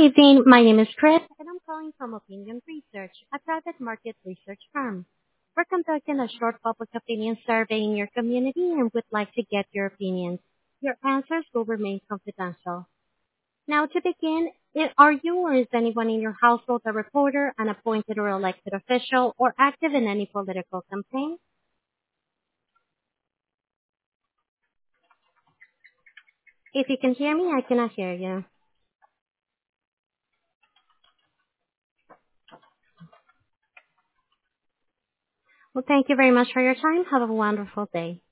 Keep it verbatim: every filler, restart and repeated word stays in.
evening. My name is Chris, and I'm calling from Opinion Research, a private market research firm. We're conducting a short public opinion survey in your community and would like to get your opinions. Your answers will remain confidential. Now, to begin, i- are you or is anyone in your household a reporter, an appointed or elected official, or active in any political campaign? If you can hear me, I cannot hear you. Well, thank you very much for your time. Have a wonderful day.